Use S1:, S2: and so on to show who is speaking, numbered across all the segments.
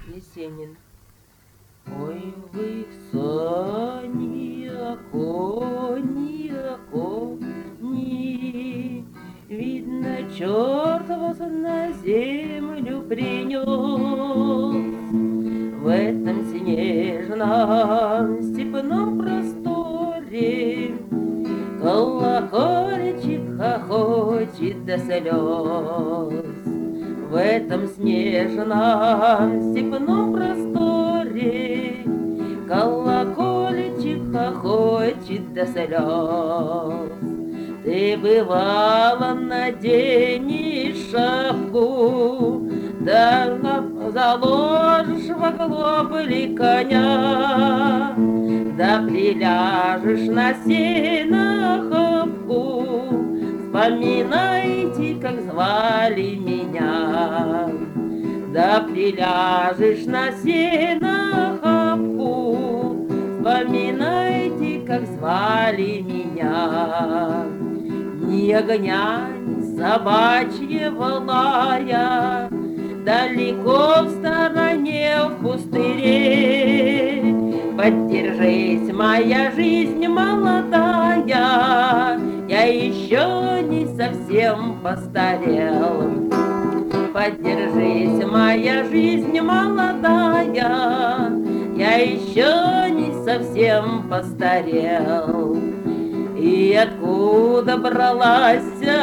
S1: Есенин. Ой, вы кони, кони, видно, черт вас на землю принес. В этом снежном степном просторе колокольчик хохочет до слез. В этом снежном степном просторе колокольчик хохочет до слез. Ты бывала наденешь шапку, да заложишь в оглобли коня, да приляжешь на сенохапку. Вспоминайте, как звали меня, да приляжешь на сенохапку. Вспоминайте, как звали меня. Ни огня, ни собачьего лая, далеко в стороне в пустыре. Поддержись, моя жизнь молодая, я еще не совсем постарел. Поддержись, моя жизнь молодая, я еще не совсем постарел. И откуда бралась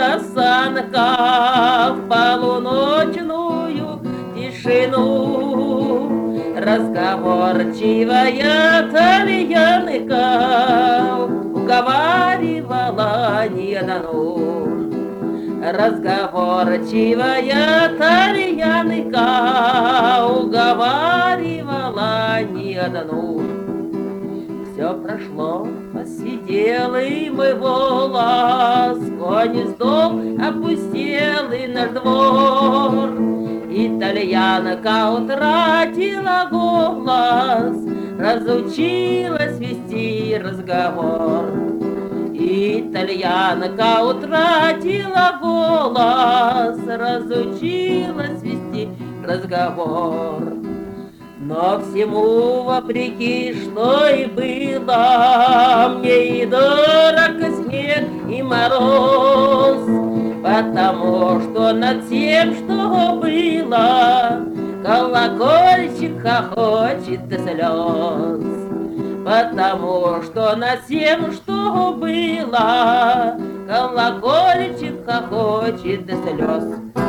S1: осанка в полуночную тишину? Разговорчивая тальянка уговаривала не одну. Разговорчивая тальянка уговаривала не одну. Все прошло, посиделый мой волос, конь сдох, опустелый наш двор. Итальянка утратила голос, разучилась вести разговор. Итальянка утратила голос, разучилась вести разговор. Но всему вопреки, что и было, мне и дорог снег, и мороз, потому что над тем, что было, колокольчик хохочет до слез. Потому что над тем, что было, колокольчик хохочет до слез.